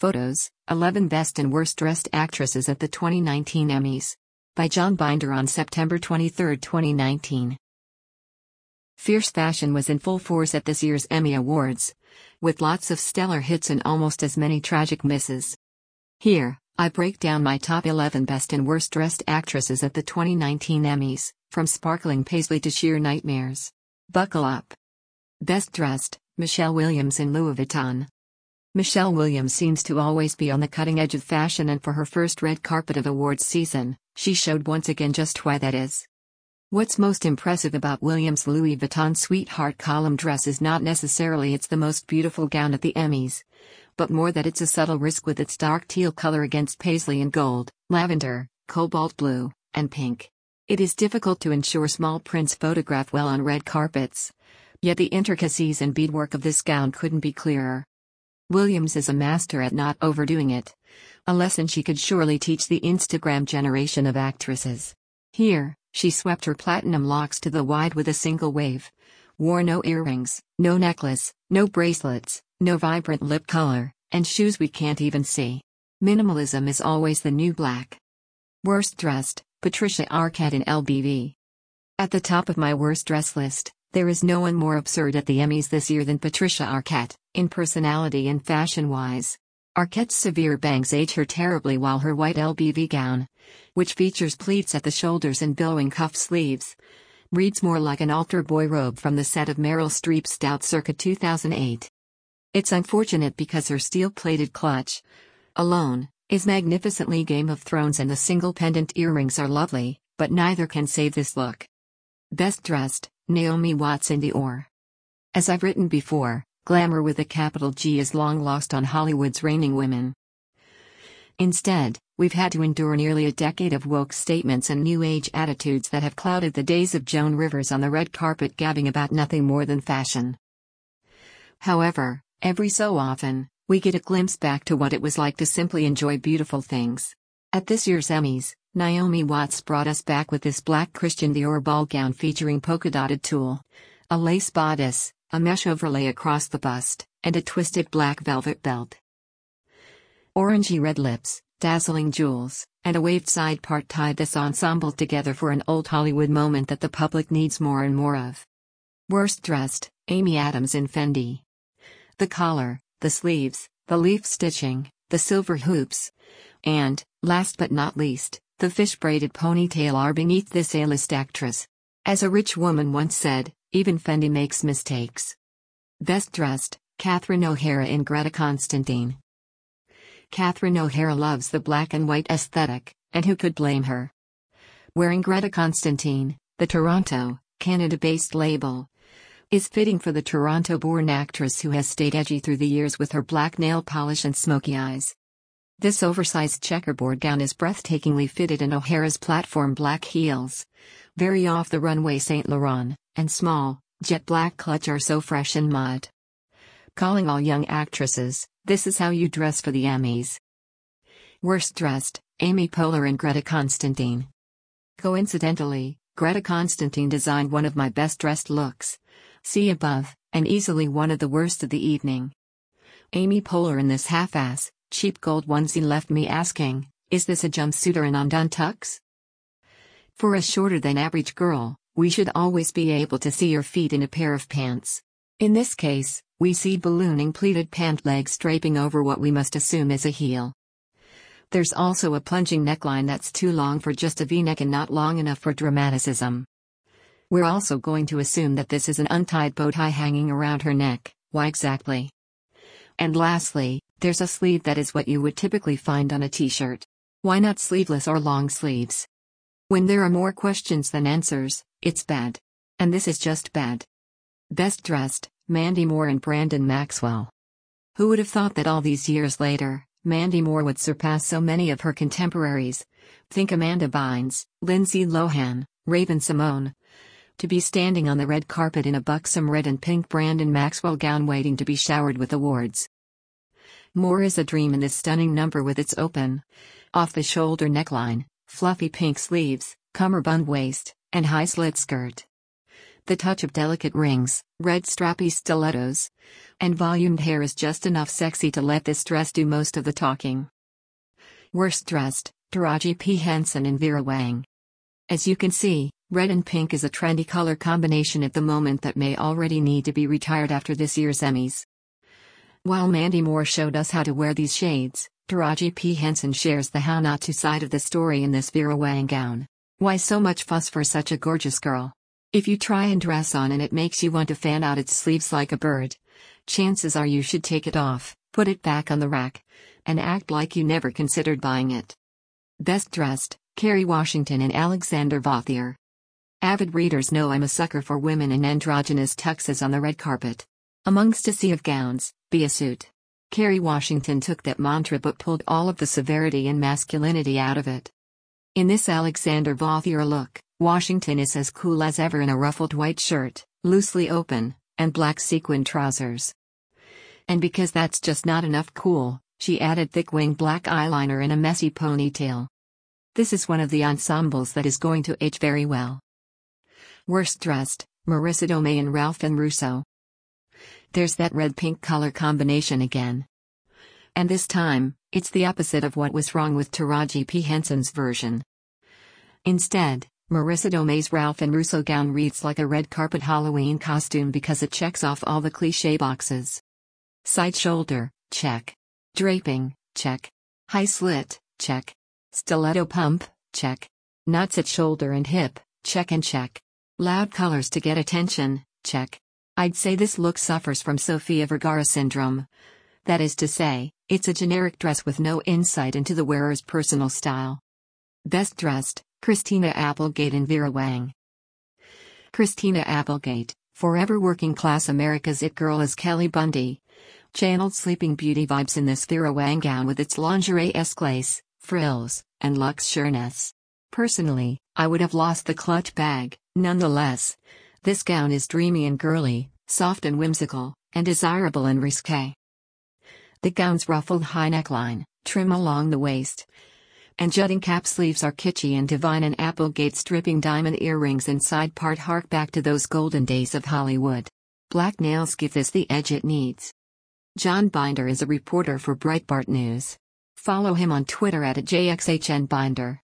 Photos, 11 Best and Worst Dressed Actresses at the 2019 Emmys. By John Binder on September 23, 2019. Fierce fashion was in full force at this year's Emmy Awards, with lots of stellar hits and almost as many tragic misses. Here, I break down my top 11 best and worst dressed actresses at the 2019 Emmys, from sparkling paisley to sheer nightmares. Buckle up. Best Dressed, Michelle Williams in Louis Vuitton. Michelle Williams seems to always be on the cutting edge of fashion, and for her first red carpet of awards season, she showed once again just why that is. What's most impressive about Williams' Louis Vuitton Sweetheart column dress is not necessarily it's the most beautiful gown at the Emmys, but more that it's a subtle risk with its dark teal color against paisley and gold, lavender, cobalt blue, and pink. It is difficult to ensure small prints photograph well on red carpets, yet the intricacies and beadwork of this gown couldn't be clearer. Williams is a master at not overdoing it, a lesson she could surely teach the Instagram generation of actresses. Here, she swept her platinum locks to the wide with a single wave, wore no earrings, no necklace, no bracelets, no vibrant lip color, and shoes we can't even see. Minimalism is always the new black. Worst dressed, Patricia Arquette in LBV. At the top of my worst dress list, there is no one more absurd at the Emmys this year than Patricia Arquette, in personality and fashion-wise. Arquette's severe bangs age her terribly, while her white LBV gown, which features pleats at the shoulders and billowing cuff sleeves, reads more like an altar boy robe from the set of Meryl Streep's Stout circa 2008. It's unfortunate because her steel-plated clutch, alone, is magnificently Game of Thrones, and the single pendant earrings are lovely, but neither can save this look. Best Dressed, Naomi Watts in Dior. As I've written before, glamour with a capital G is long lost on Hollywood's reigning women. Instead, we've had to endure nearly a decade of woke statements and new age attitudes that have clouded the days of Joan Rivers on the red carpet gabbing about nothing more than fashion. However, every so often, we get a glimpse back to what it was like to simply enjoy beautiful things. At this year's Emmys, Naomi Watts brought us back with this black Christian Dior ball gown featuring polka-dotted tulle, a lace bodice, a mesh overlay across the bust, and a twisted black velvet belt. Orangey red lips, dazzling jewels, and a waved side part tied this ensemble together for an old Hollywood moment that the public needs more and more of. Worst dressed, Amy Adams in Fendi. The collar, the sleeves, the leaf stitching, the silver hoops, and, last but not least, the fish-braided ponytail are beneath this A-list actress. As a rich woman once said, even Fendi makes mistakes. Best Dressed, Catherine O'Hara in Greta Constantine. Catherine O'Hara loves the black and white aesthetic, and who could blame her? Wearing Greta Constantine, the Toronto, Canada-based label, is fitting for the Toronto-born actress who has stayed edgy through the years with her black nail polish and smoky eyes. This oversized checkerboard gown is breathtakingly fitted in O'Hara's platform black heels, very off-the-runway Saint Laurent, and small, jet black clutch are so fresh and mud. Calling all young actresses, this is how you dress for the Emmys. Worst dressed, Amy Poehler and Greta Constantine. Coincidentally, Greta Constantine designed one of my best-dressed looks. See above, and easily one of the worst of the evening. Amy Poehler in this half-ass, cheap gold onesie left me asking, is this a jumpsuit or an undone tux? For a shorter-than-average girl, we should always be able to see your feet in a pair of pants. In this case, we see ballooning pleated pant legs draping over what we must assume is a heel. There's also a plunging neckline that's too long for just a V-neck and not long enough for dramaticism. We're also going to assume that this is an untied bow tie hanging around her neck. Why exactly? And lastly, there's a sleeve that is what you would typically find on a t-shirt. Why not sleeveless or long sleeves? When there are more questions than answers, it's bad. And this is just bad. Best Dressed, Mandy Moore and Brandon Maxwell. Who would have thought that all these years later, Mandy Moore would surpass so many of her contemporaries? Think Amanda Bynes, Lindsay Lohan, Raven-Symoné. To be standing on the red carpet in a buxom red and pink Brandon Maxwell gown waiting to be showered with awards. Moore is a dream in this stunning number with its open, off-the-shoulder neckline, fluffy pink sleeves, cummerbund waist, and high slit skirt. The touch of delicate rings, red strappy stilettos, and volumed hair is just enough sexy to let this dress do most of the talking. Worst dressed, Taraji P. Henson and Vera Wang. As you can see, red and pink is a trendy color combination at the moment that may already need to be retired after this year's Emmys. While Mandy Moore showed us how to wear these shades, Taraji P. Henson shares the how not to side of the story in this Vera Wang gown. Why so much fuss for such a gorgeous girl? If you try and dress on and it makes you want to fan out its sleeves like a bird, chances are you should take it off, put it back on the rack, and act like you never considered buying it. Best dressed, Kerry Washington and Alexander Vauthier. Avid readers know I'm a sucker for women in androgynous tuxes on the red carpet. Amongst a sea of gowns, be a suit. Kerry Washington took that mantra but pulled all of the severity and masculinity out of it. In this Alexander Vauthier look, Washington is as cool as ever in a ruffled white shirt, loosely open, and black sequin trousers. And because that's just not enough cool, she added thick winged black eyeliner and a messy ponytail. This is one of the ensembles that is going to age very well. Worst dressed, Marissa Tomei and Ralph Russo. There's that red-pink color combination again. And this time, it's the opposite of what was wrong with Taraji P. Henson's version. Instead, Marissa Tomei's Ralph Russo gown reads like a red carpet Halloween costume because it checks off all the cliché boxes. Side shoulder, check. Draping, check. High slit, check. Stiletto pump, check. Knots at shoulder and hip, check and check. Loud colors to get attention, check. I'd say this look suffers from Sofia Vergara syndrome. That is to say, it's a generic dress with no insight into the wearer's personal style. Best dressed, Christina Applegate and Vera Wang. Christina Applegate, forever working class America's it girl as Kelly Bundy, channeled Sleeping Beauty vibes in this Vera Wang gown with its lingerie-esque lace, frills, and luxe sureness. Personally, I would have lost the clutch bag. Nonetheless, this gown is dreamy and girly, soft and whimsical, and desirable and risque. The gown's ruffled high neckline, trim along the waist, and jutting cap sleeves are kitschy and divine, and Applegate's dripping diamond earrings and side part hark back to those golden days of Hollywood. Black nails give this the edge it needs. John Binder is a reporter for Breitbart News. Follow him on Twitter @JXHNBinder.